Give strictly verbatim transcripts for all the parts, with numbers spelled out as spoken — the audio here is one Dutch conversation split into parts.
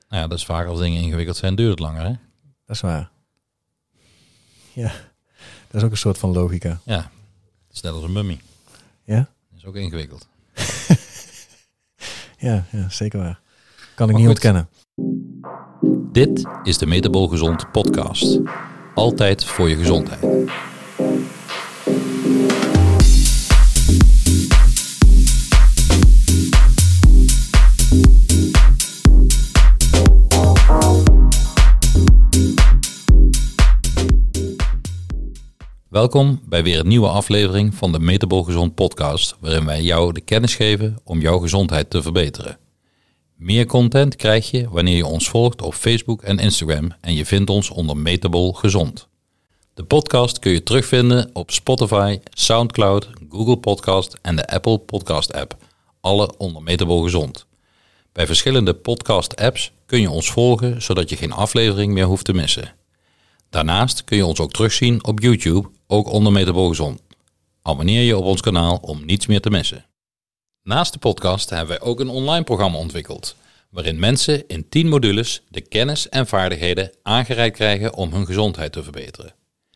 Nou ja, dat is vaak als dingen ingewikkeld zijn, duurt het langer, hè? Dat is waar. Ja, dat is ook een soort van logica. Ja, het is net als een mummie. Ja? Dat is ook ingewikkeld. Ja, ja, zeker waar. Kan ik Maar niet goed. ontkennen. Dit is de Metabol Gezond podcast. Altijd voor je gezondheid. Welkom bij weer een nieuwe aflevering van de Metabol Gezond podcast, waarin wij jou de kennis geven om jouw gezondheid te verbeteren. Meer content krijg je wanneer je ons volgt op Facebook en Instagram en je vindt ons onder Metabol Gezond. De podcast kun je terugvinden op Spotify, Soundcloud, Google Podcast en de Apple Podcast app, alle onder Metabol Gezond. Bij verschillende podcast apps kun je ons volgen, zodat je geen aflevering meer hoeft te missen. Daarnaast kun je ons ook terugzien op YouTube, ook onder Metabol Gezond. Abonneer je op ons kanaal om niets meer te missen. Naast de podcast hebben wij ook een online programma ontwikkeld, waarin mensen in tien modules de kennis en vaardigheden aangereikt krijgen om hun gezondheid te verbeteren.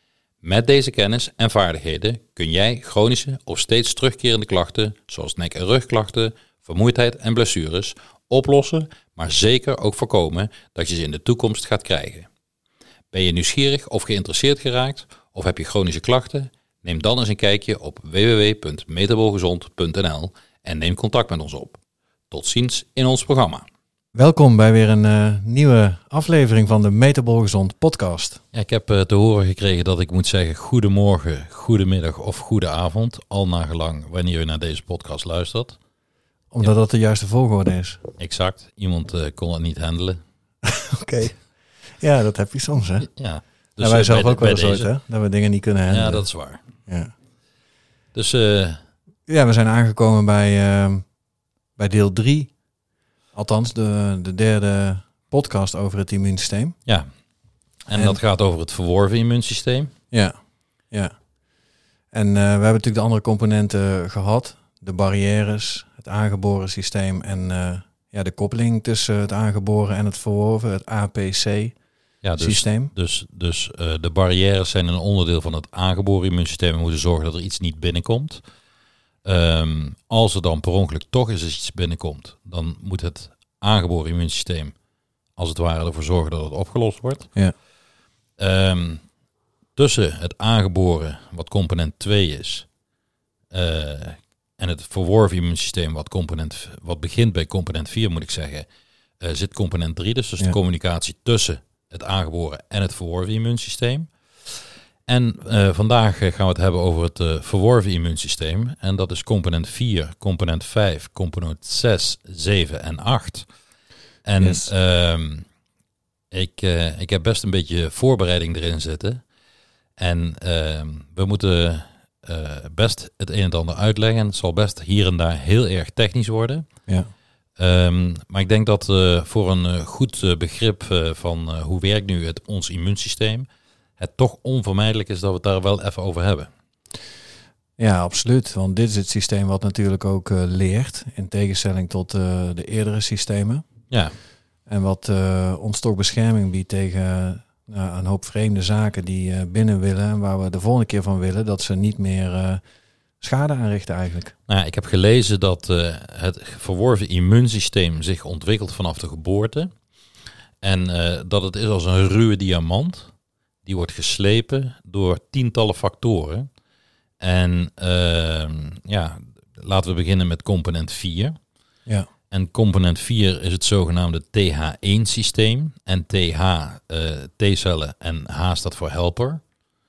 Met deze kennis en vaardigheden kun jij chronische of steeds terugkerende klachten, zoals nek- en rugklachten, vermoeidheid en blessures, oplossen, maar zeker ook voorkomen dat je ze in de toekomst gaat krijgen. Ben je nieuwsgierig of geïnteresseerd geraakt of heb je chronische klachten? Neem dan eens een kijkje op w w w punt metabolgezond punt n l en neem contact met ons op. Tot ziens in ons programma. Welkom bij weer een uh, nieuwe aflevering van de Metabol Gezond podcast. Ja, ik heb uh, te horen gekregen dat ik moet zeggen goedemorgen, goedemiddag of goedenavond, al nagelang wanneer je naar deze podcast luistert. Omdat Ja. dat de juiste volgorde is. Exact, iemand uh, kon het niet handelen. Oké. Okay. Ja, dat heb je soms, hè? Ja, Dus wij uh, zelf bij ook de- wel bij eens ooit, deze. hè? Dat we dingen niet kunnen handelen. Ja, dat is waar. Ja. Dus uh, Ja, we zijn aangekomen bij, uh, bij deel drie. Althans, de, de derde podcast over het immuunsysteem. ja, en, En- dat gaat over het verworven immuunsysteem. Ja, ja. En uh, we hebben natuurlijk de andere componenten gehad. De barrières, het aangeboren systeem en uh, ja, de koppeling tussen het aangeboren en het verworven, het A P C-systeem. Ja, dus, dus, dus uh, de barrières zijn een onderdeel van het aangeboren immuunsysteem. We moeten zorgen dat er iets niet binnenkomt. Um, als er dan per ongeluk toch eens iets binnenkomt, dan moet het aangeboren immuunsysteem als het ware ervoor zorgen dat het opgelost wordt. Ja. Um, tussen het aangeboren, wat component twee is, uh, en het verworven immuunsysteem, wat, component, wat begint bij component vier, moet ik zeggen, uh, zit component drie. Dus, dus Ja. de communicatie tussen het aangeboren en het verworven immuunsysteem. En uh, vandaag uh, gaan we het hebben over het uh, verworven immuunsysteem. En dat is component vier, component vijf, component zes, zeven en acht. En Yes. uh, ik, uh, ik heb best een beetje voorbereiding erin zitten. En uh, we moeten uh, best het een en ander uitleggen. Het zal best hier en daar heel erg technisch worden. Ja. Um, maar ik denk dat uh, voor een uh, goed uh, begrip uh, van uh, hoe werkt nu het, ons immuunsysteem, het toch onvermijdelijk is dat we het daar wel even over hebben. Ja, absoluut. Want dit is het systeem wat natuurlijk ook uh, leert, in tegenstelling tot uh, de eerdere systemen. Ja, En wat uh, ons toch bescherming biedt tegen uh, een hoop vreemde zaken die uh, binnen willen en waar we de volgende keer van willen dat ze niet meer uh, schade aanrichten eigenlijk. nou ja, ik heb gelezen dat uh, het verworven immuunsysteem zich ontwikkelt vanaf de geboorte. En uh, dat het is als een ruwe diamant. Die wordt geslepen door tientallen factoren. En uh, ja, laten we beginnen met component vier. Ja. En component vier is het zogenaamde T H één systeem. En T H, uh, T-cellen en H staat voor helper.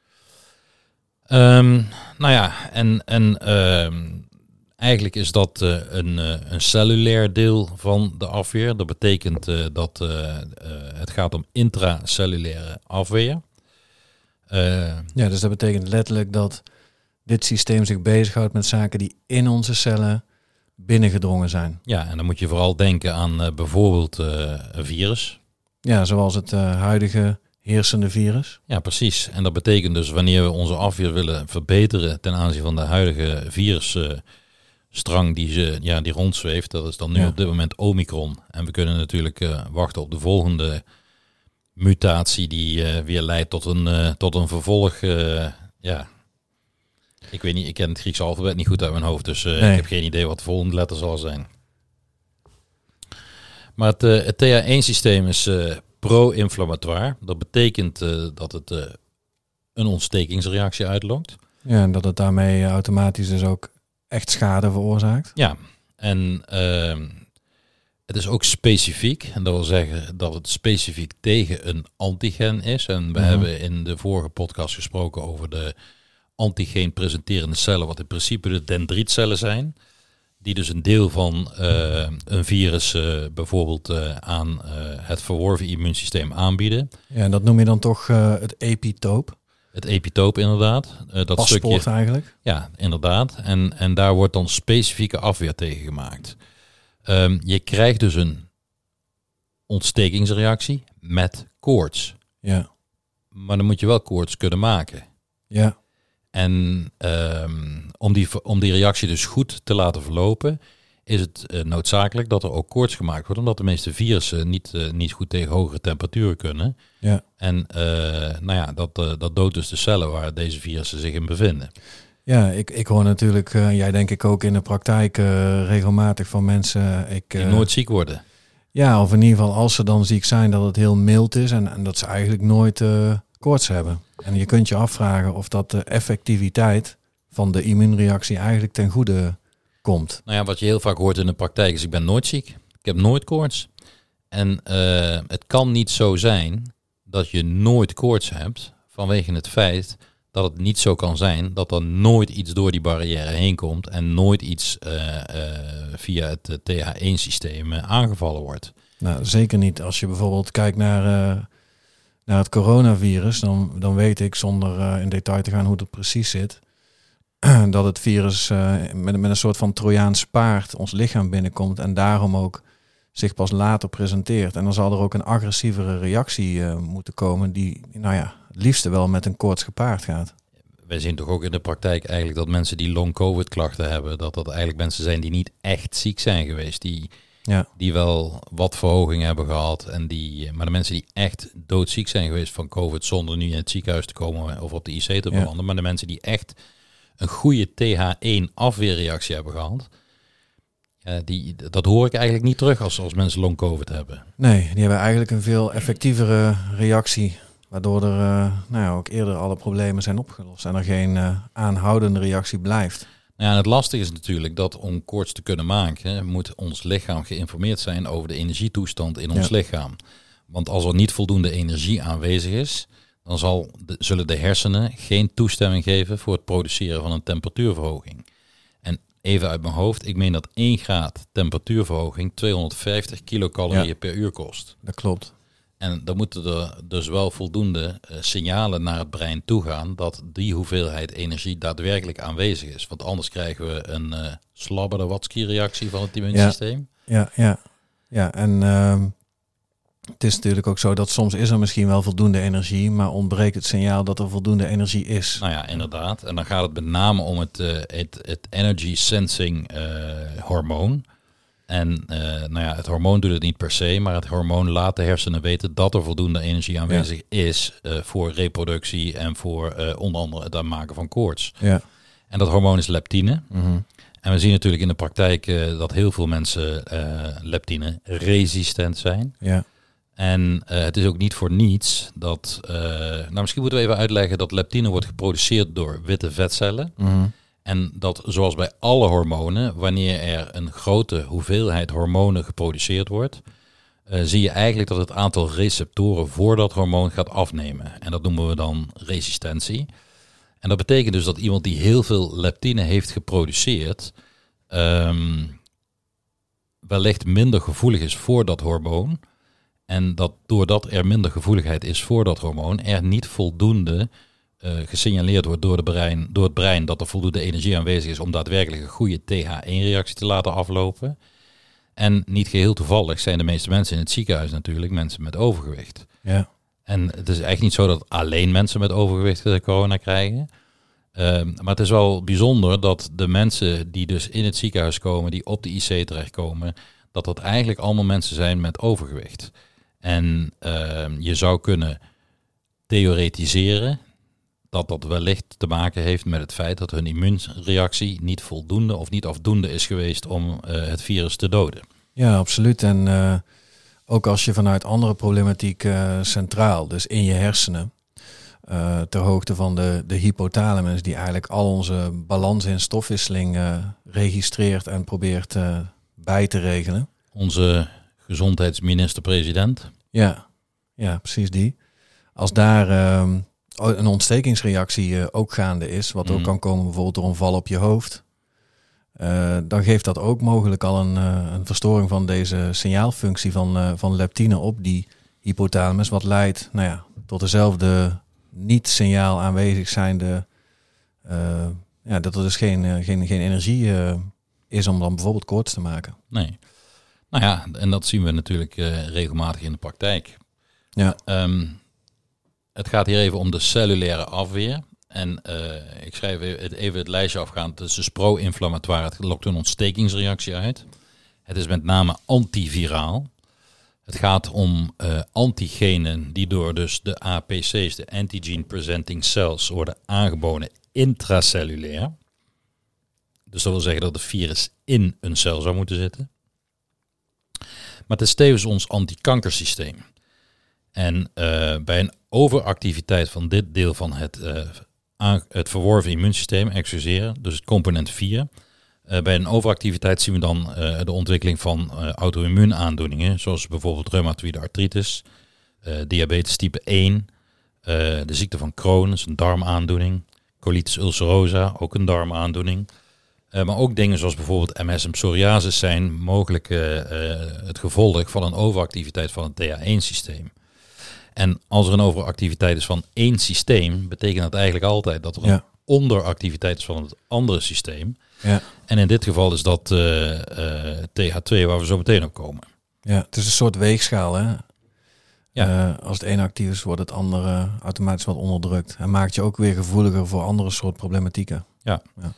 Um, nou ja, en, en um, eigenlijk is dat uh, een, uh, een cellulair deel van de afweer. Dat betekent uh, dat uh, uh, het gaat om intracellulaire afweer. Uh, Ja, dus dat betekent letterlijk dat dit systeem zich bezighoudt met zaken die in onze cellen binnengedrongen zijn. ja, en dan moet je vooral denken aan uh, bijvoorbeeld uh, een virus. Ja, zoals het uh, huidige heersende virus. Ja, precies. En dat betekent dus wanneer we onze afweer willen verbeteren ten aanzien van de huidige viruszorten strang die, ze, ja, die rondzweeft. Dat is dan nu Ja. op dit moment Omicron. En we kunnen natuurlijk uh, wachten op de volgende mutatie die uh, weer leidt tot een, uh, tot een vervolg. Uh, ja, ik weet niet, ik ken het Griekse alfabet niet goed uit mijn hoofd, dus uh, nee. ik heb geen idee wat de volgende letter zal zijn. Maar het, uh, het T H één systeem is uh, pro-inflammatoire. Dat betekent uh, dat het uh, een ontstekingsreactie uitlokt. Ja, en dat het daarmee automatisch dus ook echt schade veroorzaakt. Ja, en uh, het is ook specifiek. En dat wil zeggen dat het specifiek tegen een antigen is. En we uh-huh. hebben in de vorige podcast gesproken over de antigeen presenterende cellen, wat in principe de dendrietcellen zijn. Die dus een deel van uh, een virus uh, bijvoorbeeld uh, aan uh, het verworven immuunsysteem aanbieden. Ja, en dat noem je dan toch uh, het epitoop? Het epitoop inderdaad. Uh, dat Paspoort stukje, eigenlijk? Ja, inderdaad. En, en daar wordt dan specifieke afweer tegen gemaakt. Um, je krijgt dus een ontstekingsreactie met koorts. Ja. Maar dan moet je wel koorts kunnen maken. Ja. En um, om, die, om die reactie dus goed te laten verlopen, is het uh, noodzakelijk dat er ook koorts gemaakt wordt, omdat de meeste virussen niet, uh, niet goed tegen hogere temperaturen kunnen. Ja. En uh, nou ja, dat, uh, dat doodt dus de cellen waar deze virussen zich in bevinden. Ja, ik, ik hoor natuurlijk, uh, jij denk ik ook in de praktijk uh, regelmatig van mensen. Ik, uh, Die nooit ziek worden. Ja, of in ieder geval als ze dan ziek zijn, dat het heel mild is en, en dat ze eigenlijk nooit uh, koorts hebben. En je kunt je afvragen of dat de effectiviteit van de immuunreactie eigenlijk ten goede komt. Nou ja, wat je heel vaak hoort in de praktijk is: ik ben nooit ziek, ik heb nooit koorts. En uh, het kan niet zo zijn dat je nooit koorts hebt vanwege het feit dat het niet zo kan zijn dat er nooit iets door die barrière heen komt en nooit iets uh, uh, via het uh, T H één systeem uh, aangevallen wordt. Nou, zeker niet. Als je bijvoorbeeld kijkt naar, uh, naar het coronavirus, dan, dan weet ik, zonder uh, in detail te gaan hoe het precies zit, dat het virus uh, met, met een soort van Trojaans paard ons lichaam binnenkomt en daarom ook zich pas later presenteert. En dan zal er ook een agressievere reactie uh, moeten komen die, nou ja, het liefste wel met een koorts gepaard gaat. Wij zien toch ook in de praktijk eigenlijk dat mensen die long-covid klachten hebben, dat dat eigenlijk mensen zijn die niet echt ziek zijn geweest. Die, ja. die wel wat verhoging hebben gehad. En die, maar de mensen die echt doodziek zijn geweest van covid zonder nu in het ziekenhuis te komen of op de I C te belanden. Ja. Maar de mensen die echt een goede T H één afweerreactie hebben gehad. Ja, die, dat hoor ik eigenlijk niet terug als, als mensen long-covid hebben. Nee, die hebben eigenlijk een veel effectievere reactie, waardoor er uh, nou ja, ook eerder alle problemen zijn opgelost en er geen uh, aanhoudende reactie blijft. Nou ja, en het lastige is natuurlijk dat om koorts te kunnen maken, moet ons lichaam geïnformeerd zijn over de energietoestand in ons ja. lichaam. Want als er niet voldoende energie aanwezig is, dan zal de, zullen de hersenen geen toestemming geven voor het produceren van een temperatuurverhoging. En even uit mijn hoofd, ik meen dat één graad temperatuurverhoging tweehonderdvijftig kilocalorieën ja. per uur kost. Dat klopt. En dan moeten er dus wel voldoende uh, signalen naar het brein toegaan dat die hoeveelheid energie daadwerkelijk aanwezig is. Want anders krijgen we een uh, Slobodowski-reactie van het immuunsysteem. Ja, ja, ja. ja en uh, het is natuurlijk ook zo dat soms is er misschien wel voldoende energie, maar ontbreekt het signaal dat er voldoende energie is. Nou ja, inderdaad. En dan gaat het met name om het, uh, het, het energy sensing uh, hormoon. En uh, nou ja, het hormoon doet het niet per se, maar het hormoon laat de hersenen weten dat er voldoende energie aanwezig ja. is uh, voor reproductie en voor uh, onder andere het aanmaken van koorts. Ja. En dat hormoon is leptine. Mm-hmm. En we zien natuurlijk in de praktijk uh, dat heel veel mensen uh, leptine resistent zijn. Ja. En uh, het is ook niet voor niets dat, uh, nou misschien moeten we even uitleggen dat leptine wordt geproduceerd door witte vetcellen. Mm-hmm. En dat zoals bij alle hormonen, wanneer er een grote hoeveelheid hormonen geproduceerd wordt, uh, zie je eigenlijk dat het aantal receptoren voor dat hormoon gaat afnemen. En dat noemen we dan resistentie. En dat betekent dus dat iemand die heel veel leptine heeft geproduceerd, um, wellicht minder gevoelig is voor dat hormoon. En dat doordat er minder gevoeligheid is voor dat hormoon, er niet voldoende Uh, gesignaleerd wordt door, de brein, door het brein dat er voldoende energie aanwezig is om daadwerkelijk een goede T H één reactie te laten aflopen. En niet geheel toevallig zijn de meeste mensen in het ziekenhuis natuurlijk mensen met overgewicht. Ja. En het is echt niet zo dat alleen mensen met overgewicht corona krijgen. Um, maar het is wel bijzonder dat de mensen die dus in het ziekenhuis komen, die op de I C terechtkomen, dat dat eigenlijk allemaal mensen zijn met overgewicht. En uh, je zou kunnen theoretiseren dat dat wellicht te maken heeft met het feit dat hun immuunreactie niet voldoende of niet afdoende is geweest om uh, het virus te doden. Ja, absoluut. En uh, ook als je vanuit andere problematiek uh, centraal, dus in je hersenen, uh, ter hoogte van de, de hypothalamus, die eigenlijk al onze balans in stofwisseling uh, registreert en probeert uh, bij te regelen. Onze gezondheidsminister-president. Ja, ja, precies die. Als daar uh, een ontstekingsreactie uh, ook gaande is, wat mm. ook kan komen bijvoorbeeld door een val op je hoofd, uh, dan geeft dat ook mogelijk al een, uh, een verstoring van deze signaalfunctie van, uh, van leptine op die hypothalamus, wat leidt nou ja, tot dezelfde niet-signaal aanwezig zijnde, uh, ja, dat er dus geen, uh, geen, geen energie uh, is om dan bijvoorbeeld koorts te maken. Nee. Nou ja, en dat zien we natuurlijk uh, regelmatig in de praktijk. Ja. Um, het gaat hier even om de cellulaire afweer. En uh, ik schrijf even, even het lijstje afgaan. Het is dus pro-inflammatoire. Het lokt een ontstekingsreactie uit. Het is met name antiviraal. Het gaat om uh, antigenen die door dus de A P C's, de antigen presenting cells, worden aangeboden intracellulair. Dus dat wil zeggen dat het virus in een cel zou moeten zitten. Maar het is tevens ons antikankersysteem. En uh, bij een overactiviteit van dit deel van het, uh, aan, het verworven immuunsysteem, excuseer, dus het component vier. Uh, bij een overactiviteit zien we dan uh, de ontwikkeling van uh, auto-immuunaandoeningen, zoals bijvoorbeeld reumatoïde artritis, uh, diabetes type één, uh, de ziekte van Crohn, dat is een darmaandoening, colitis ulcerosa, ook een darmaandoening. Uh, maar ook dingen zoals bijvoorbeeld M S en psoriasis zijn mogelijk uh, uh, het gevolg van een overactiviteit van het T H één systeem. En als er een overactiviteit is van één systeem, betekent dat eigenlijk altijd dat er ja. een onderactiviteit is van het andere systeem. Ja. En in dit geval is dat uh, uh, T H twee, waar we zo meteen op komen. Ja, het is een soort weegschaal, hè? Ja. Uh, als het een actief is, wordt het andere automatisch wat onderdrukt. En maakt je ook weer gevoeliger voor andere soort problematieken. Ja. ja.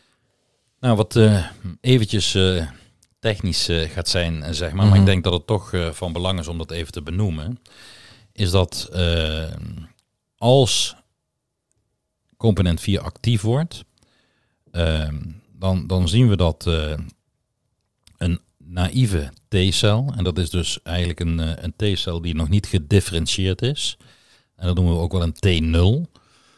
Nou, wat uh, eventjes uh, technisch uh, gaat zijn, uh, zeg maar. Mm-hmm. Maar ik denk dat het toch uh, van belang is om dat even te benoemen. Is dat uh, als component vier actief wordt, uh, dan, dan zien we dat uh, een naïeve T-cel, en dat is dus eigenlijk een, uh, een T-cel die nog niet gedifferentieerd is, en dat noemen we ook wel een T nul,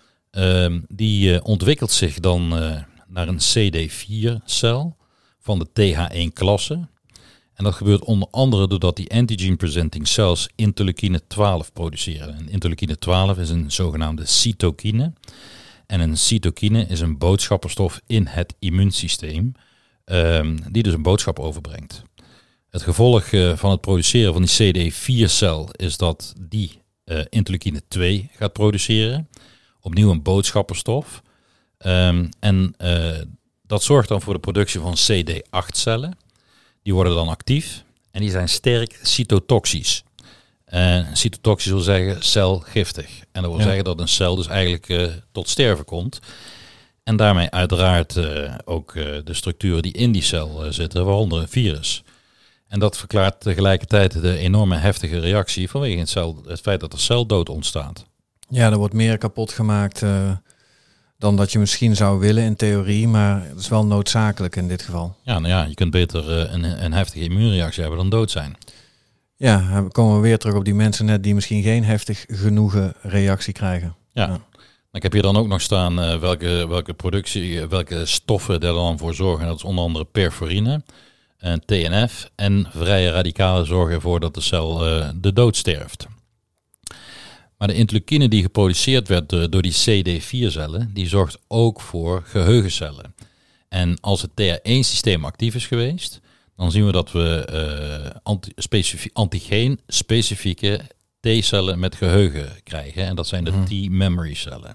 uh, die uh, ontwikkelt zich dan uh, naar een C D vier cel van de T H één klasse. En dat gebeurt onder andere doordat die antigen-presenting cells interleukine twaalf produceren. En interleukine twaalf is een zogenaamde cytokine. En een cytokine is een boodschapperstof in het immuunsysteem, um, die dus een boodschap overbrengt. Het gevolg uh, van het produceren van die C D vier cel is dat die uh, interleukine twee gaat produceren. Opnieuw een boodschapperstof. Um, en uh, dat zorgt dan voor de productie van C D acht cellen. Die worden dan actief en die zijn sterk cytotoxisch. Uh, cytotoxisch wil zeggen celgiftig. En dat wil ja. zeggen dat een cel dus eigenlijk uh, tot sterven komt. En daarmee uiteraard uh, ook uh, de structuren die in die cel uh, zitten, waaronder een virus. En dat verklaart tegelijkertijd de enorme heftige reactie vanwege het, cel, het feit dat er celdood ontstaat. Ja, er wordt meer kapot gemaakt uh, dan dat je misschien zou willen in theorie, maar het is wel noodzakelijk in dit geval. Ja, nou ja, je kunt beter uh, een, een heftige immuunreactie hebben dan dood zijn. Ja, we komen weer terug op die mensen net die misschien geen heftig genoegen reactie krijgen. Ja, ja. Ik heb hier dan ook nog staan uh, welke, welke productie, uh, welke stoffen er dan voor zorgen. Dat is onder andere perforine en T N F en vrije radicalen zorgen ervoor dat de cel uh, de dood sterft. Maar de interleukine die geproduceerd werd uh, door die C D vier cellen, die zorgt ook voor geheugencellen. En als het T H één systeem actief is geweest, dan zien we dat we uh, anti- specifie- antigeen-specifieke T-cellen met geheugen krijgen. En dat zijn de T-memory cellen.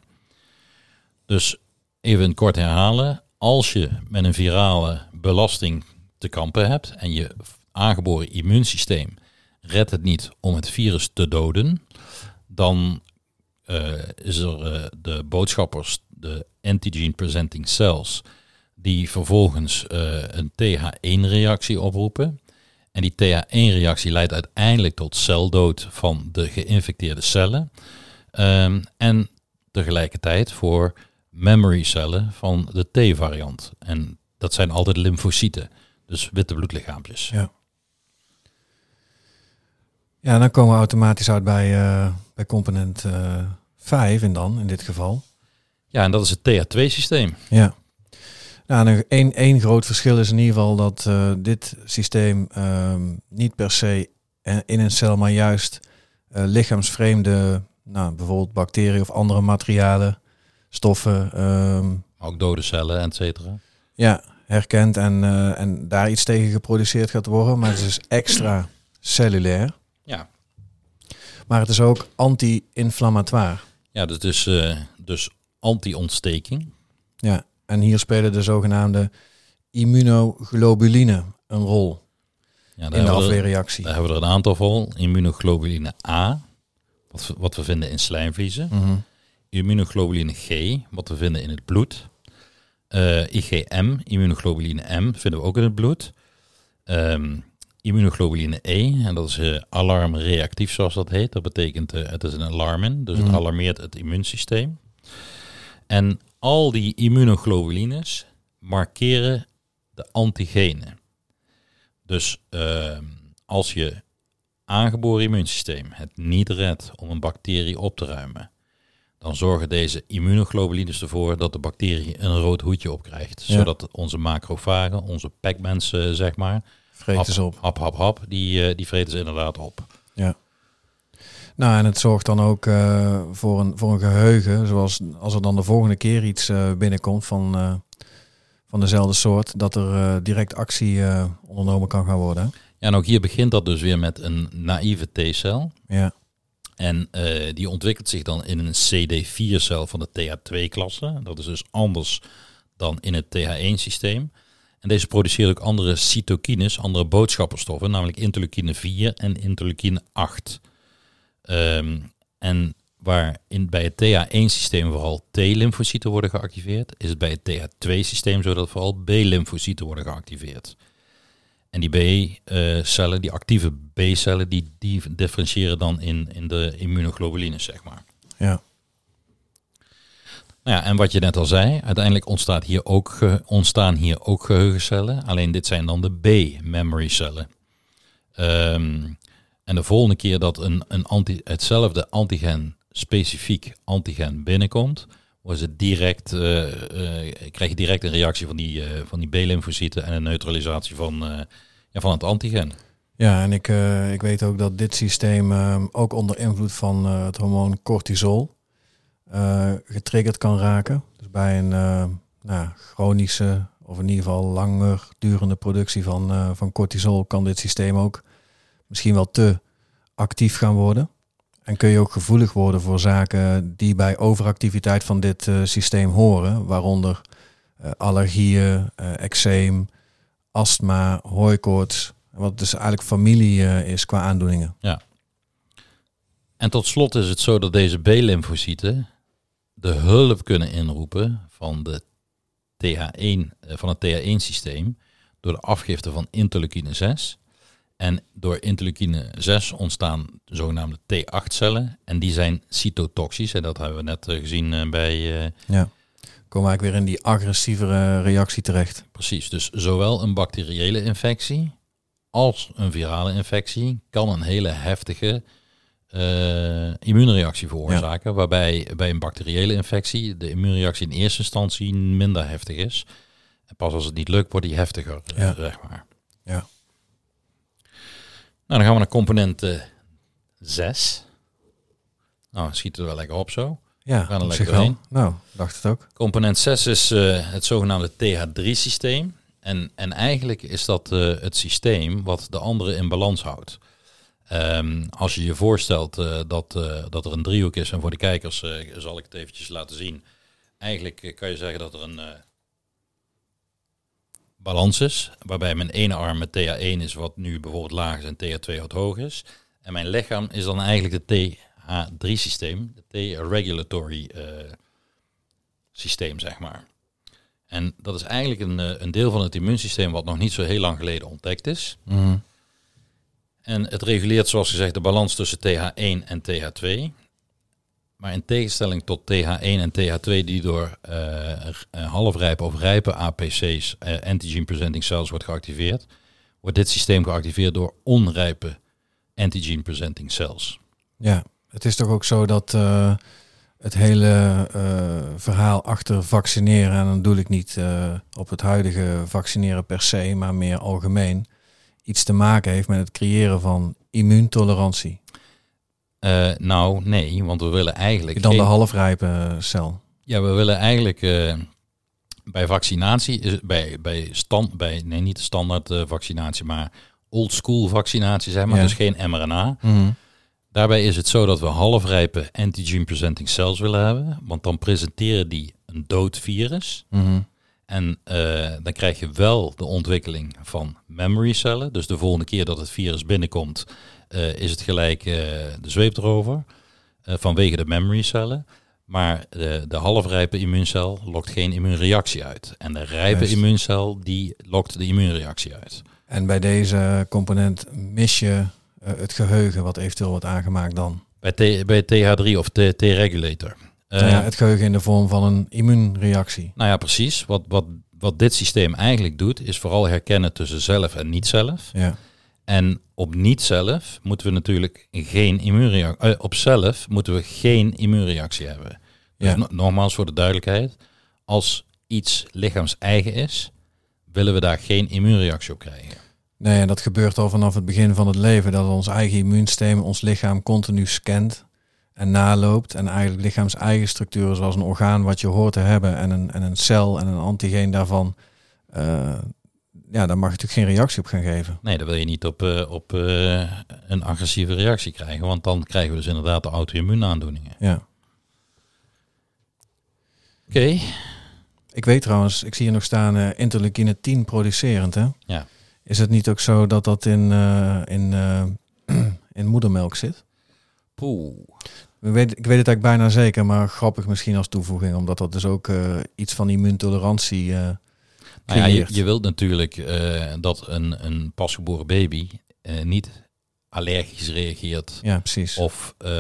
Dus even kort herhalen. Als je met een virale belasting te kampen hebt en je aangeboren immuunsysteem redt het niet om het virus te doden, dan uh, is er uh, de boodschappers, de antigen presenting cells, die vervolgens uh, een T H één reactie oproepen. En die T H één reactie leidt uiteindelijk tot celdood van de geïnfecteerde cellen. Um, en tegelijkertijd voor memory cellen van de T-variant. En dat zijn altijd lymfocyten, dus witte bloedlichaampjes. Ja. Ja, dan komen we automatisch uit bij, uh, bij component uh, vijf en dan in dit geval. Ja, en dat is het T H twee systeem. Ja. Nou, één, één groot verschil is in ieder geval dat uh, dit systeem uh, niet per se in een cel, maar juist uh, lichaamsvreemde, nou, bijvoorbeeld bacteriën of andere materialen, stoffen. Um, Ook dode cellen, et cetera. Ja, herkent en, uh, en daar iets tegen geproduceerd gaat worden. Maar het is dus extra cellulair. Ja. Maar het is ook anti-inflammatoire. Ja, dus, dus, uh, dus anti-ontsteking. Ja, en hier spelen de zogenaamde immunoglobuline een rol ja, in de afweerreactie. Daar hebben we er een aantal van. Immunoglobuline A, wat we, wat we vinden in slijmvliezen. Mm-hmm. Immunoglobuline G, wat we vinden in het bloed. Uh, I G M, immunoglobuline M, vinden we ook in het bloed. Um, immunoglobuline E, en dat is uh, alarmreactief zoals dat heet. Dat betekent, uh, het is een alarmin, dus mm. het alarmeert het immuunsysteem. En al die immunoglobulines markeren de antigenen. Dus uh, als je aangeboren immuunsysteem het niet redt om een bacterie op te ruimen, dan zorgen deze immunoglobulines ervoor dat de bacterie een rood hoedje opkrijgt. Ja. Zodat onze macrofagen, onze Pac-Mans, uh, zeg maar, vreten ze op. Hap, hap, hap, die, uh, die vreten ze inderdaad op. Ja. Nou, en het zorgt dan ook uh, voor, een, voor een geheugen, zoals als er dan de volgende keer iets uh, binnenkomt van, uh, van dezelfde soort, dat er uh, direct actie uh, ondernomen kan gaan worden. Hè? Ja, en ook hier begint dat dus weer met een naïeve T-cel. Ja. En uh, die ontwikkelt zich dan in een C D vier cel van de T H twee klasse. Dat is dus anders dan in het T H één systeem. En deze produceert ook andere cytokines, andere boodschapperstoffen, namelijk interleukine vier en interleukine acht. Um, en waar in, bij het T H één systeem vooral T-lymfocyten worden geactiveerd, is het bij het T H twee systeem zo dat vooral B-lymfocyten worden geactiveerd. En die B-cellen, die actieve B-cellen, die, die differentiëren dan in, in de immunoglobulines, zeg maar. Ja. Nou ja, en wat je net al zei, uiteindelijk ontstaat hier ook ge, ontstaan hier ook geheugencellen. Alleen dit zijn dan de B-memory cellen. Um, en de volgende keer dat een, een anti, hetzelfde antigen, specifiek antigen binnenkomt, wordt het direct, uh, uh, krijg je direct een reactie van die, uh, van die B-lymfocyten en een neutralisatie van, uh, ja, van het antigen. Ja, en ik, uh, ik weet ook dat dit systeem uh, ook onder invloed van uh, het hormoon cortisol uh, getriggerd kan raken. Dus bij een uh, nou, chronische of in ieder geval langer durende productie van, uh, van cortisol kan dit systeem ook misschien wel te actief gaan worden. En kun je ook gevoelig worden voor zaken die bij overactiviteit van dit uh, systeem horen. Waaronder uh, allergieën, uh, eczeem, astma, hooikoorts. Wat dus eigenlijk familie uh, is qua aandoeningen. Ja. En tot slot is het zo dat deze B-lymfocyten de hulp kunnen inroepen van, de T H één, uh, van het T H één systeem door de afgifte van interleukine zes. En door interleukine zes ontstaan zogenaamde T acht cellen. En die zijn cytotoxisch. En dat hebben we net uh, gezien uh, bij... Uh, ja, komen eigenlijk weer in die agressievere reactie terecht. Precies, dus zowel een bacteriële infectie als een virale infectie kan een hele heftige uh, immuunreactie veroorzaken. Ja. Waarbij bij een bacteriële infectie de immuunreactie in eerste instantie minder heftig is. En pas als het niet lukt, wordt die heftiger, ja. uh, zeg maar. Ja. Nou, dan gaan we naar component uh, zes. Nou, schiet er wel lekker op zo. Ja, we gaan er lekker doorheen. Nou, dacht het ook. Component zes is uh, het zogenaamde T H drie systeem. En, en eigenlijk is dat uh, het systeem wat de andere in balans houdt. Um, als je je voorstelt uh, dat, uh, dat er een driehoek is, en voor de kijkers uh, zal ik het eventjes laten zien. Eigenlijk uh, kan je zeggen dat er een... Uh, balans is, waarbij mijn ene arm met T H één is wat nu bijvoorbeeld laag is en T H twee wat hoog is. En mijn lichaam is dan eigenlijk de T H A drie systeem, het T-regulatory uh, systeem, zeg maar. En dat is eigenlijk een, uh, een deel van het immuunsysteem wat nog niet zo heel lang geleden ontdekt is. Mm. En het reguleert, zoals gezegd, de balans tussen T H één en T H twee. Maar in tegenstelling tot T H één en T H twee, die door uh, halfrijpe of rijpe A P C's, uh, antigen presenting cells, wordt geactiveerd, wordt dit systeem geactiveerd door onrijpe antigen presenting cells. Ja, het is toch ook zo dat uh, het hele uh, verhaal achter vaccineren, en dan bedoel ik niet uh, op het huidige vaccineren per se, maar meer algemeen, iets te maken heeft met het creëren van immuuntolerantie. Uh, nou, nee, want we willen eigenlijk... Dan geen... de halfrijpe cel. Ja, we willen eigenlijk uh, bij vaccinatie, bij, bij, stand, bij nee, niet de standaard uh, vaccinatie, maar old school vaccinatie, zeg maar, Ja. dus geen mRNA. Mm-hmm. Daarbij is het zo dat we halfrijpe antigen presenting cells willen hebben, want dan presenteren die een dood virus. Mm-hmm. En uh, dan krijg je wel de ontwikkeling van memory cellen. Dus de volgende keer dat het virus binnenkomt, uh, is het gelijk uh, de zweep erover. Uh, vanwege de memory cellen. Maar de, de halfrijpe immuuncel lokt geen immuunreactie uit. En de rijpe Juist. immuuncel die lokt de immuunreactie uit. En bij deze component mis je uh, het geheugen wat eventueel wordt aangemaakt dan. Bij, T, bij T H drie of T, T-regulator. Uh, Nou ja, het geheugen in de vorm van een immuunreactie. Nou ja, precies. Wat, wat, wat dit systeem eigenlijk doet, is vooral herkennen tussen zelf en niet zelf. Ja. En op niet zelf moeten we natuurlijk geen immuunreactie. Uh, op zelf moeten we geen immuunreactie hebben. Dus Ja. no- nogmaals voor de duidelijkheid. Als iets lichaams-eigen is, willen we daar geen immuunreactie op krijgen. Nee, en dat gebeurt al vanaf het begin van het leven. Dat ons eigen immuunsysteem ons lichaam continu scant en naloopt. En eigenlijk lichaams eigen structuren, zoals een orgaan wat je hoort te hebben en een, en een cel en een antigeen daarvan. Uh, ja, daar mag je natuurlijk geen reactie op gaan geven. Nee, dan wil je niet op, uh, op uh, een agressieve reactie krijgen. Want dan krijgen we dus inderdaad de auto-immuunaandoeningen. Ja. Oké. Okay. Ik weet trouwens, ik zie hier nog staan uh, interleukine tien producerend, hè? Ja. Is het niet ook zo dat dat in, uh, in, uh, in moedermelk zit? Poeh. Ik weet, ik weet het eigenlijk bijna zeker, maar grappig misschien als toevoeging, omdat dat dus ook uh, iets van immuuntolerantie uh, nou ja, je, je wilt natuurlijk uh, dat een, een pasgeboren baby uh, niet allergisch reageert. Ja, precies. Of uh,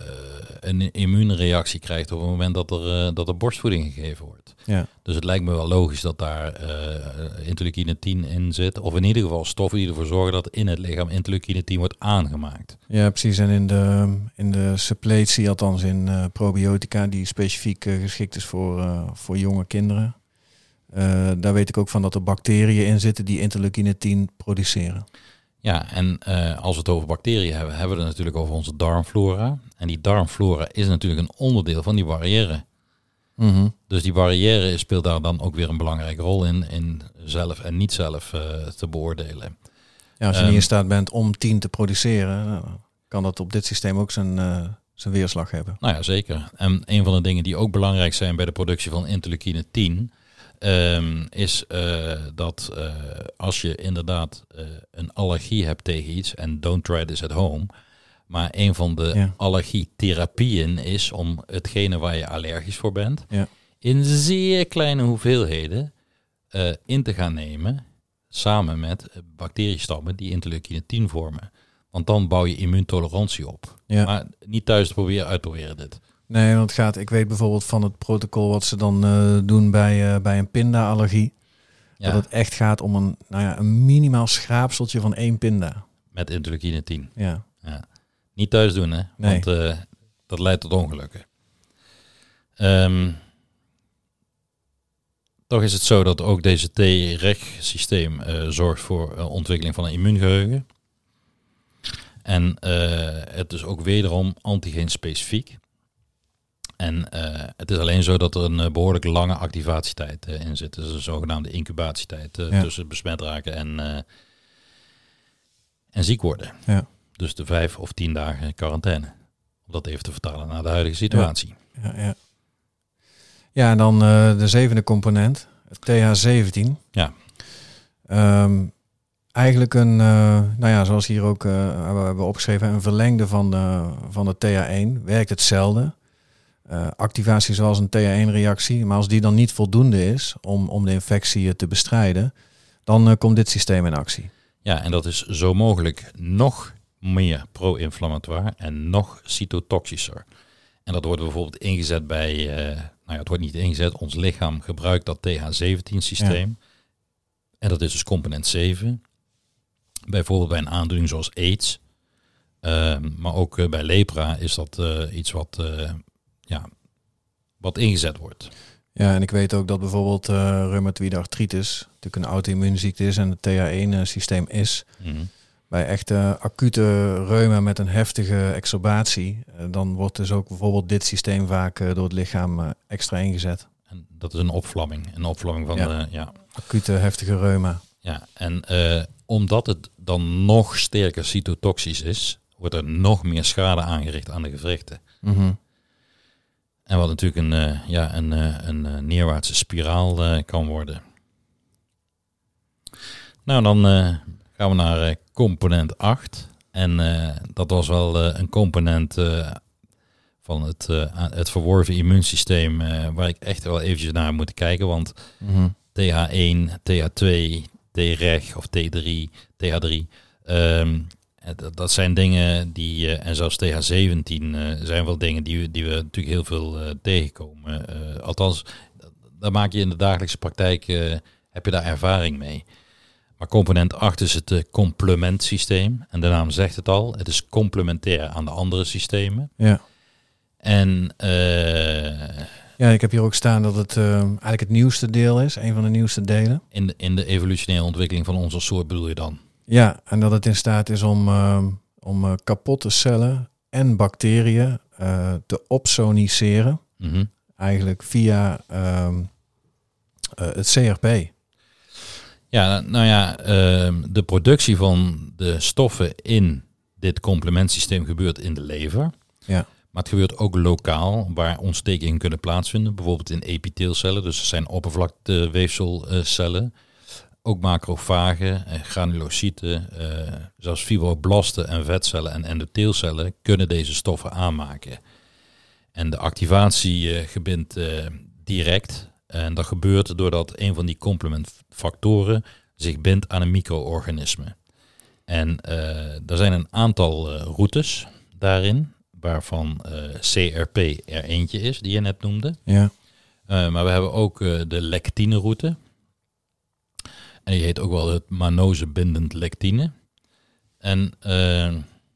een immuunreactie krijgt op het moment dat er, uh, dat er borstvoeding gegeven wordt. Ja. Dus het lijkt me wel logisch dat daar uh, interleukine tien in zit. Of in ieder geval stoffen die ervoor zorgen dat in het lichaam interleukine tien wordt aangemaakt. Ja, precies. En in de, in de suppletie, althans in uh, probiotica, die specifiek uh, geschikt is voor, uh, voor jonge kinderen. Uh, daar weet ik ook van dat er bacteriën in zitten die interleukine tien produceren. Ja, en uh, als we het over bacteriën hebben, hebben we het natuurlijk over onze darmflora. En die darmflora is natuurlijk een onderdeel van die barrière. Mm-hmm. Dus die barrière speelt daar dan ook weer een belangrijke rol in, in zelf en niet zelf uh, te beoordelen. Ja, als je um, niet in staat bent om tien te produceren, nou, kan dat op dit systeem ook zijn, uh, zijn weerslag hebben. Nou ja, zeker. En een van de dingen die ook belangrijk zijn bij de productie van interleukine tien... Um, is uh, dat uh, als je inderdaad uh, een allergie hebt tegen iets, en don't try this at home, maar een van de ja. allergietherapieën is om hetgene waar je allergisch voor bent, ja. in zeer kleine hoeveelheden uh, in te gaan nemen, samen met bacteriestammen die interleukine tien vormen. Want dan bouw je immuuntolerantie op. Ja. Maar niet thuis te proberen, uitproberen dit. Nee, want het gaat, ik weet bijvoorbeeld van het protocol wat ze dan uh, doen bij, uh, bij een pinda-allergie. Ja. Dat het echt gaat om een, nou ja, een minimaal schraapseltje van één pinda. Met interleukine tien. Ja. ja. Niet thuis doen, hè? Nee. Want uh, dat leidt tot ongelukken. Um, toch is het zo dat ook deze T-reg-systeem uh, zorgt voor uh, ontwikkeling van een immuungeheugen. En uh, het is ook wederom antigeen-specifiek. En uh, het is alleen zo dat er een uh, behoorlijk lange activatietijd uh, in zit. Dus een zogenaamde incubatietijd uh, ja. tussen besmet raken en, uh, en ziek worden. Ja. Dus de vijf of tien dagen quarantaine. Om dat even te vertalen naar de huidige situatie. Ja, ja, ja. ja en dan uh, de zevende component, het T H zeventien. Ja. Um, eigenlijk een, uh, nou ja, zoals hier ook uh, we hebben opgeschreven, een verlengde van de, van de T H één. Werkt hetzelfde. Uh, activatie zoals een T H één reactie. Maar als die dan niet voldoende is om, om de infectie te bestrijden, dan uh, komt dit systeem in actie. Ja, en dat is zo mogelijk nog meer pro-inflammatoire en nog cytotoxischer. En dat wordt bijvoorbeeld ingezet bij, uh, nou ja, het wordt niet ingezet, ons lichaam gebruikt dat T H zeventien systeem. Ja. En dat is dus component zeven. Bijvoorbeeld bij een aandoening zoals AIDS. Uh, maar ook uh, bij lepra is dat uh, iets wat, uh, ja, wat ingezet wordt. Ja, en ik weet ook dat bijvoorbeeld uh, reumatoïde artritis natuurlijk een auto-immuunziekte is en het T H één systeem is. Mm-hmm. Bij echte acute reuma met een heftige exacerbatie, uh, dan wordt dus ook bijvoorbeeld dit systeem vaak uh, door het lichaam uh, extra ingezet. En dat is een opvlamming, een opvlamming van ja. de ja. acute heftige reuma. Ja, en uh, omdat het dan nog sterker cytotoxisch is, wordt er nog meer schade aangericht aan de gewrichten. Mm-hmm. En wat natuurlijk een, uh, ja, een, uh, een uh, neerwaartse spiraal uh, kan worden. Nou, dan uh, gaan we naar uh, component acht. En uh, dat was wel uh, een component uh, van het, uh, het verworven immuunsysteem uh, waar ik echt wel eventjes naar moet kijken. Want mm-hmm. T H één, T H twee, T-reg of T drie, T H drie... Um, Dat, dat zijn dingen die, uh, en zelfs T H zeventien uh, zijn wel dingen die, die we natuurlijk heel veel uh, tegenkomen. Uh, althans, daar maak je in de dagelijkse praktijk, uh, heb je daar ervaring mee. Maar component acht is het uh, complementsysteem. En de naam zegt het al, het is complementair aan de andere systemen. Ja. En uh, ja, ik heb hier ook staan dat het uh, eigenlijk het nieuwste deel is, een van de nieuwste delen. In de, in de evolutionaire ontwikkeling van onze soort bedoel je dan? Ja, en dat het in staat is om, uh, om uh, kapotte cellen en bacteriën uh, te opsoniceren. Mm-hmm. Eigenlijk via uh, uh, het C R P. Ja, nou ja, uh, de productie van de stoffen in dit complementsysteem gebeurt in de lever. Ja. Maar het gebeurt ook lokaal, waar ontstekingen kunnen plaatsvinden. Bijvoorbeeld in epiteelcellen, dus dat zijn oppervlakteweefselcellen. Ook macrofagen, granulocyten, uh, zelfs fibroblasten en vetcellen en endotheelcellen kunnen deze stoffen aanmaken. En de activatie uh, gebindt uh, direct. En dat gebeurt doordat een van die complementfactoren zich bindt aan een micro-organisme. En uh, er zijn een aantal uh, routes daarin, waarvan uh, C R P er eentje is, die je net noemde. Ja. Uh, maar we hebben ook uh, de lectine-route. En die heet ook wel het manose-bindend lectine. En uh,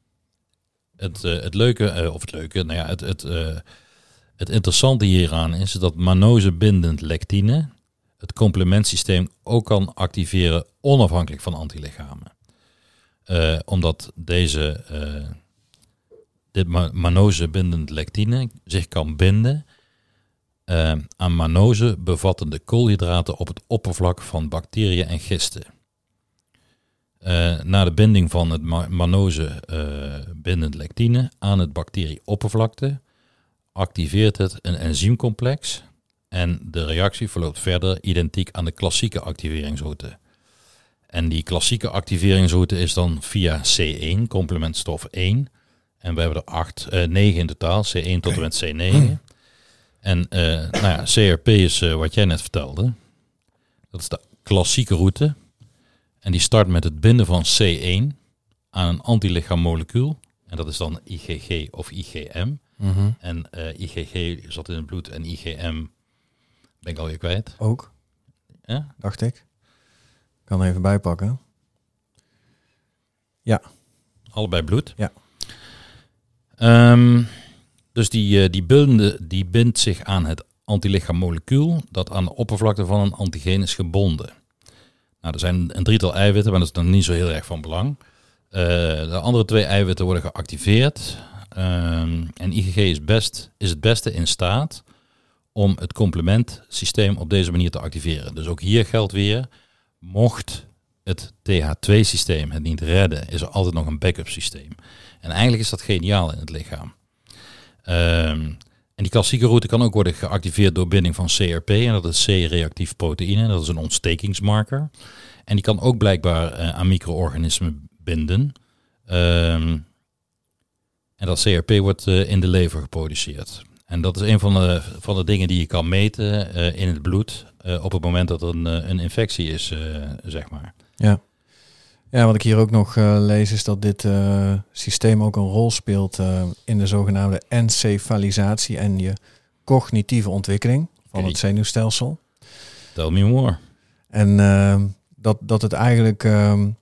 het, uh, het leuke, uh, of het leuke, nou ja, het, het, uh, het interessante hieraan is dat manose-bindend lectine het complementsysteem ook kan activeren onafhankelijk van antilichamen. Uh, omdat deze, uh, dit ma- manose-bindend lectine zich kan binden Uh, aan manose bevattende koolhydraten op het oppervlak van bacteriën en gisten. Uh, na de binding van het ma- manose uh, bindend lectine aan het bacterieoppervlakte activeert het een enzymcomplex en de reactie verloopt verder identiek aan de klassieke activeringsroute. En die klassieke activeringsroute is dan via C één, complementstof één. En we hebben er acht, uh, negen in totaal, C één tot en met C negen. En uh, nou ja, C R P is uh, wat jij net vertelde. Dat is de klassieke route. En die start met het binden van C één aan een antilichaammolecuul. En dat is dan I G G of I G M. Mm-hmm. En uh, I G G zat in het bloed en I G M ben ik alweer kwijt. Ook, Ja? dacht ik. Ik kan er even bijpakken. Ja. Allebei bloed. Ja. Um, dus die, die, bindende, die bindt zich aan het antilichaammolecuul dat aan de oppervlakte van een antigeen is gebonden. Nou, er zijn een drietal eiwitten, maar dat is dan niet zo heel erg van belang. Uh, de andere twee eiwitten worden geactiveerd. Um, en I G G is, best, is het beste in staat om het complementsysteem op deze manier te activeren. Dus ook hier geldt weer, mocht het T H twee systeem het niet redden, is er altijd nog een backup systeem. En eigenlijk is dat geniaal in het lichaam. Um, En die klassieke route kan ook worden geactiveerd door binding van C R P. En dat is C-reactief proteïne. Dat is een ontstekingsmarker. En die kan ook blijkbaar uh, aan micro-organismen binden. Um, en dat C R P wordt uh, in de lever geproduceerd. En dat is een van de, van de dingen die je kan meten uh, in het bloed. Uh, op het moment dat er een, uh, een infectie is, uh, zeg maar. Ja. Ja, wat ik hier ook nog uh, lees is dat dit uh, systeem ook een rol speelt uh, in de zogenaamde encefalisatie en je cognitieve ontwikkeling van okay. het zenuwstelsel. Tell me more. En uh, dat, dat het eigenlijk um,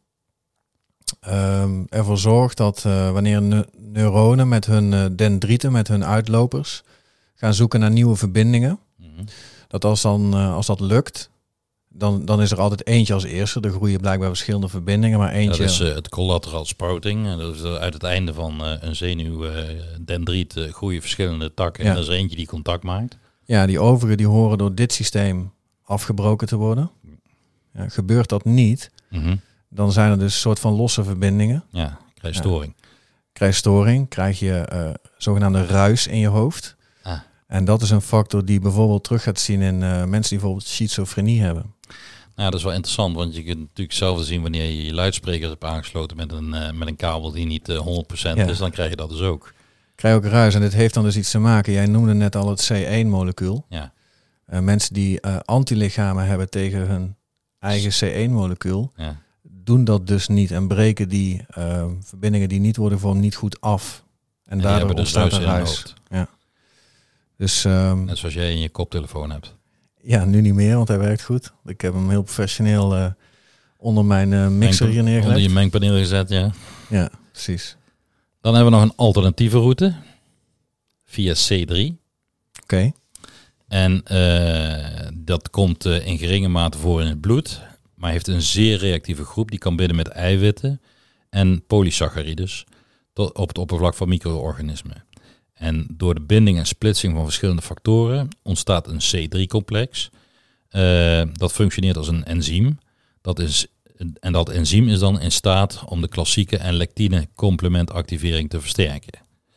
um, ervoor zorgt dat uh, wanneer ne- neuronen met hun uh, dendrieten, met hun uitlopers, gaan zoeken naar nieuwe verbindingen, mm-hmm. dat als, dan, uh, als dat lukt, Dan, dan is er altijd eentje als eerste. Er groeien blijkbaar verschillende verbindingen, maar eentje... Dat is uh, het collateral sprouting. En dat is uh, uit het einde van uh, een zenuwdendriet uh, groeien verschillende takken. Ja. En er is er eentje die contact maakt. Ja, die overige die horen door dit systeem afgebroken te worden. Ja, gebeurt dat niet, mm-hmm. dan zijn er dus een soort van losse verbindingen. Ja, krijg je storing. Ja. Krijg je storing, krijg je uh, zogenaamde ruis in je hoofd. Ah. En dat is een factor die bijvoorbeeld terug gaat zien in uh, mensen die bijvoorbeeld schizofrenie hebben. Nou, dat is wel interessant, want je kunt natuurlijk zelf zien wanneer je je luidsprekers hebt aangesloten met een, uh, met een kabel die niet uh, honderd procent ja. is, dan krijg je dat dus ook. Krijg je ook ruis en dit heeft dan dus iets te maken. Jij noemde net al het C één molecuul. Ja. Uh, mensen die uh, antilichamen hebben tegen hun eigen C één molecuul, ja. doen dat dus niet en breken die uh, verbindingen die niet worden gevormd niet goed af. En, en daardoor ontstaat dus er ruis. Ja. Dus, um, Net zoals jij in je koptelefoon hebt. Ja, nu niet meer, want hij werkt goed. Ik heb hem heel professioneel uh, onder mijn uh, mixer hier neergelegd. Onder je mengpaneel gezet, ja. Ja, precies. Dan hebben we nog een alternatieve route via C drie. Oké. Okay. En uh, dat komt uh, in geringe mate voor in het bloed, maar heeft een zeer reactieve groep. Die kan binden met eiwitten en polysaccharides tot op het oppervlak van micro-organismen. En door de binding en splitsing van verschillende factoren ontstaat een C drie complex. Uh, dat functioneert als een enzym. Dat is, en dat enzym is dan in staat om de klassieke en lectine complementactivering te versterken.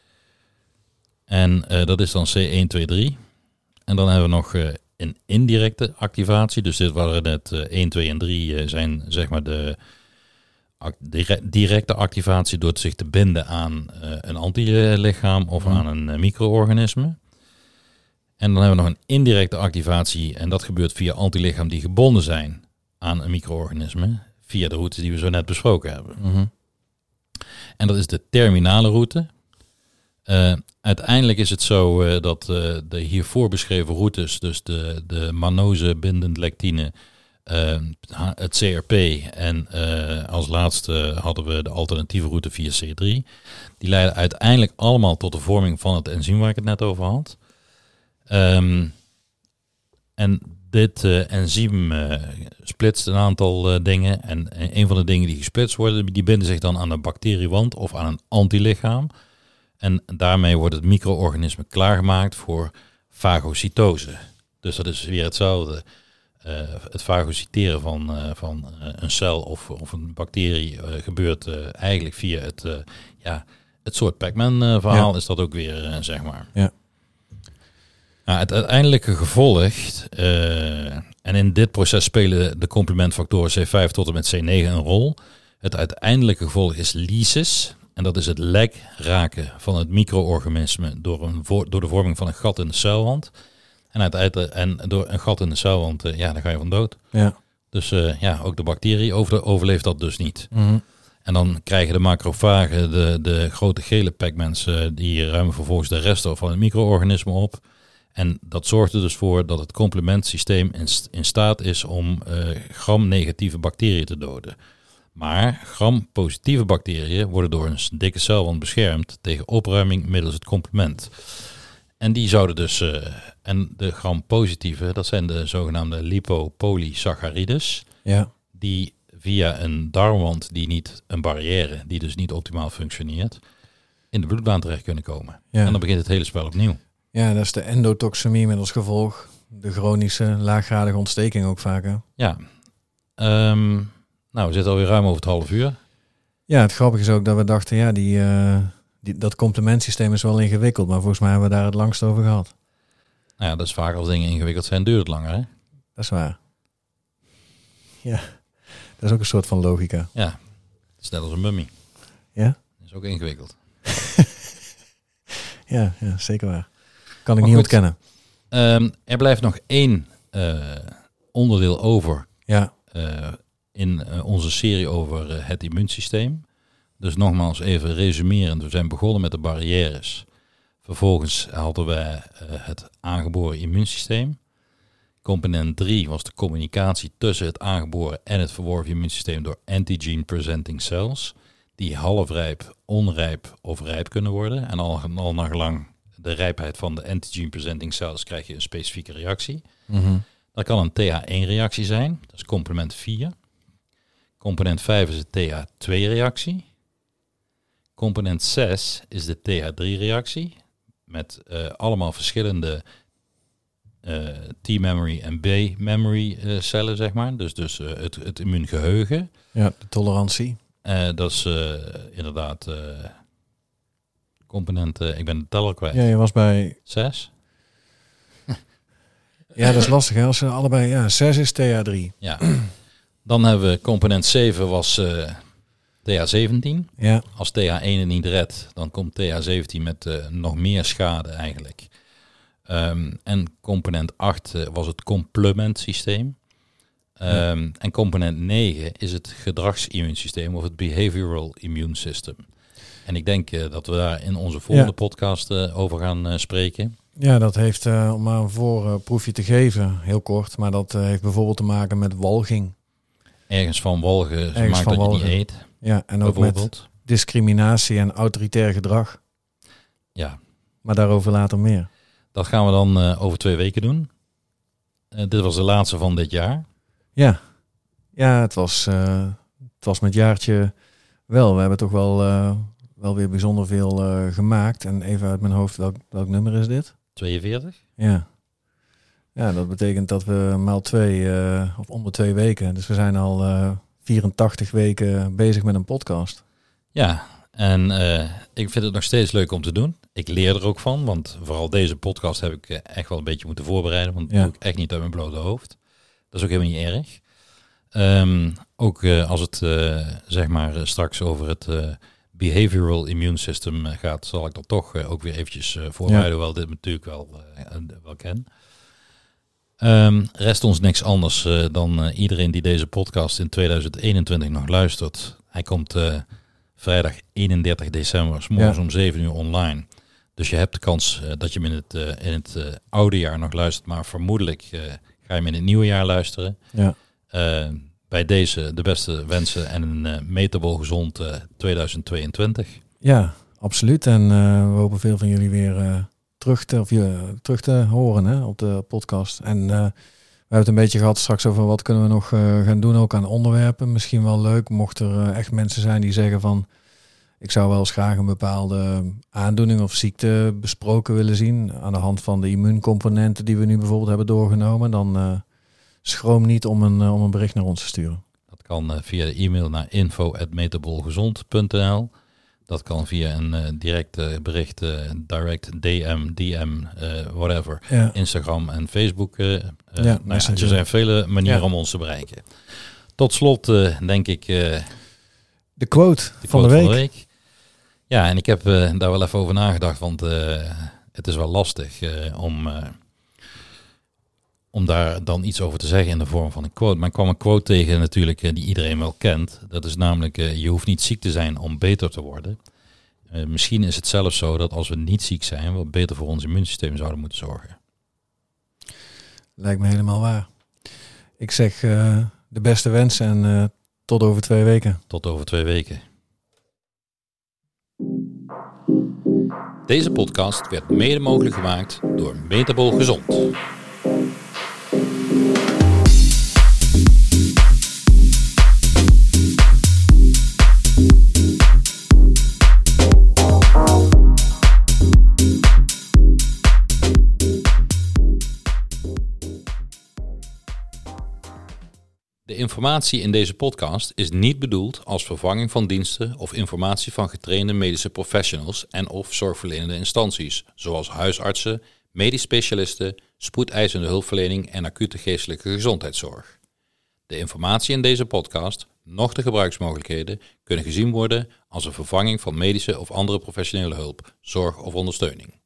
En uh, dat is dan C één, twee, drie. En dan hebben we nog uh, een indirecte activatie. Dus dit waren net uh, één, twee en drie uh, zijn zeg maar de directe activatie door zich te binden aan uh, een antilichaam of mm. aan een uh, micro-organisme. En dan hebben we nog een indirecte activatie en dat gebeurt via antilichaam die gebonden zijn aan een micro-organisme via de routes die we zo net besproken hebben. Mm-hmm. En dat is de terminale route. Uh, uiteindelijk is het zo uh, dat uh, de hiervoor beschreven routes, dus de, de mannose bindend lectine, Uh, het C R P en uh, als laatste hadden we de alternatieve route via C drie. Die leiden uiteindelijk allemaal tot de vorming van het enzym waar ik het net over had. Um, en dit uh, enzym uh, splitst een aantal uh, dingen. En, en een van de dingen die gesplitst worden, die binden zich dan aan een bacteriewand of aan een antilichaam. En daarmee wordt het micro-organisme klaargemaakt voor fagocytose. Dus dat is weer hetzelfde. Uh, het fagocyteren van, uh, van uh, een cel of, of een bacterie uh, gebeurt uh, eigenlijk via het, uh, ja, het soort Pac-Man uh, verhaal ja. is dat ook weer, uh, zeg maar. Ja. Nou, het uiteindelijke gevolg, uh, en in dit proces spelen de complementfactoren C vijf tot en met C negen een rol. Het uiteindelijke gevolg is lysis. En dat is het lek raken van het micro-organisme door, een vo- door de vorming van een gat in de celwand. En uiteindelijk en door een gat in de celwand, uh, ja, daar ga je van dood. Ja. Dus uh, ja, ook de bacterie over, overleeft dat dus niet. Mm-hmm. En dan krijgen de macrofagen, de, de grote gele Pac-Mans, uh, die ruimen vervolgens de resten van het micro-organisme op. En dat zorgt er dus voor dat het complementsysteem in, in staat is om uh, gram-negatieve bacteriën te doden. Maar gram-positieve bacteriën worden door een dikke celwand beschermd tegen opruiming middels het complement. En die zouden dus, uh, en de gram-positieve, dat zijn de zogenaamde lipopolysaccharides, ja. die via een darmwand die niet, een barrière, die dus niet optimaal functioneert, in de bloedbaan terecht kunnen komen. Ja. En dan begint het hele spel opnieuw. Ja, dat is de endotoxemie met als gevolg de chronische laaggradige ontsteking ook vaker. Ja, um, nou we zitten alweer ruim over het half uur. Ja, het grappige is ook dat we dachten, ja, die, uh, die, dat complementsysteem is wel ingewikkeld, maar volgens mij hebben we daar het langst over gehad. Nou ja, dat is vaak als dingen ingewikkeld zijn, duurt het langer, hè? Dat is waar. Ja, dat is ook een soort van logica. Ja, het is net als een mummie. Ja? Dat is ook ingewikkeld. ja, ja, zeker waar. Kan ik Maar niet goed, ontkennen. Um, er blijft nog één uh, onderdeel over Ja. uh, in uh, onze serie over uh, het immuunsysteem. Dus nogmaals even resumerend. We zijn begonnen met de barrières. Vervolgens hadden wij uh, het aangeboren immuunsysteem. Component drie was de communicatie tussen het aangeboren en het verworven immuunsysteem door antigen-presenting cells, die halfrijp, onrijp of rijp kunnen worden. En al, al naar gelang de rijpheid van de antigen-presenting cells krijg je een specifieke reactie. Mm-hmm. Dat kan een T H één reactie zijn, dat is component vier. Component vijf is de T H twee reactie. Component zes is de T H drie reactie, met uh, allemaal verschillende uh, T-memory en B-memory uh, cellen, zeg maar. Dus, dus uh, het, het immuungeheugen. Ja, de tolerantie. Uh, dat is uh, inderdaad uh, component, uh, ik ben de teller kwijt. Ja, je was bij... Zes? Ja, dat is lastig, hè? Als ze allebei... Ja, zes is T H drie. Ja. Dan hebben we component zeven was uh, T H zeventien. Ja. Als T H één het niet redt, dan komt T H zeventien met uh, nog meer schade eigenlijk. Um, en component acht uh, was het complementsysteem. Um, ja. En component negen is het gedragsimmuunsysteem of het behavioral immune system. En ik denk uh, dat we daar in onze volgende ja. podcast uh, over gaan uh, spreken. Ja, dat heeft, uh, om maar een voorproefje te geven, heel kort, maar dat uh, heeft bijvoorbeeld te maken met walging. Ergens van walgen, Ergens maakt van dat walgen. Je niet eet. Ja, en ook met discriminatie en autoritair gedrag. Ja. Maar daarover later meer. Dat gaan we dan uh, over twee weken doen. Uh, dit was de laatste van dit jaar. Ja, ja het, was, uh, het was met jaartje wel. We hebben toch wel, uh, wel weer bijzonder veel uh, gemaakt. En even uit mijn hoofd, welk, welk nummer is dit? tweeënveertig. Ja. Ja, dat betekent dat we maal twee, uh, of onder twee weken. Dus we zijn al uh, vierentachtig weken bezig met een podcast. Ja, en uh, ik vind het nog steeds leuk om te doen. Ik leer er ook van, want vooral deze podcast heb ik echt wel een beetje moeten voorbereiden. Want dat ja. doe ik echt niet uit mijn blote hoofd. Dat is ook helemaal niet erg. Um, ook uh, als het uh, zeg maar uh, straks over het uh, behavioral immune system uh, gaat, zal ik dat toch uh, ook weer eventjes uh, voorbereiden, ja. hoewel dit natuurlijk wel, uh, wel ken. Um, rest ons niks anders uh, dan uh, iedereen die deze podcast in tweeduizend eenentwintig nog luistert. Hij komt uh, vrijdag eenendertig december, 's morgens ja. om zeven uur online. Dus je hebt de kans uh, dat je hem in het, uh, in het uh, oude jaar nog luistert, maar vermoedelijk uh, ga je hem in het nieuwe jaar luisteren. Ja. Uh, bij deze de beste wensen en een uh, metabol gezond uh, tweeduizend tweeëntwintig. Ja, absoluut. En uh, we hopen veel van jullie weer uh, terug, te, of, uh, terug te horen hè, op de podcast. En uh, we hebben het een beetje gehad straks over wat kunnen we nog uh, gaan doen, ook aan onderwerpen. Misschien wel leuk, mocht er uh, echt mensen zijn die zeggen van, ik zou wel eens graag een bepaalde aandoening of ziekte besproken willen zien aan de hand van de immuuncomponenten die we nu bijvoorbeeld hebben doorgenomen. Dan uh, schroom niet om een, uh, om een bericht naar ons te sturen. Dat kan uh, via de e-mail naar info at metabolgezond punt n l. Dat kan via een uh, direct uh, bericht, uh, direct D M, D M, uh, whatever. Ja. Instagram en Facebook. Uh, uh, ja, nou ja, er zijn vele manieren ja. om ons te bereiken. Tot slot uh, denk ik... Uh, de quote, de van, quote de week. van de week. Ja, en ik heb uh, daar wel even over nagedacht, want uh, het is wel lastig uh, om, uh, om daar dan iets over te zeggen in de vorm van een quote. Maar ik kwam een quote tegen natuurlijk uh, die iedereen wel kent. Dat is namelijk, uh, je hoeft niet ziek te zijn om beter te worden. Uh, misschien is het zelfs zo dat als we niet ziek zijn, we beter voor ons immuunsysteem zouden moeten zorgen. Lijkt me helemaal waar. Ik zeg uh, de beste wensen en uh, tot over twee weken. Tot over twee weken. Deze podcast werd mede mogelijk gemaakt door Metabol Gezond. De informatie in deze podcast is niet bedoeld als vervanging van diensten of informatie van getrainde medische professionals en of zorgverlenende instanties, zoals huisartsen, medisch specialisten, spoedeisende hulpverlening en acute geestelijke gezondheidszorg. De informatie in deze podcast, noch de gebruiksmogelijkheden, kunnen gezien worden als een vervanging van medische of andere professionele hulp, zorg of ondersteuning.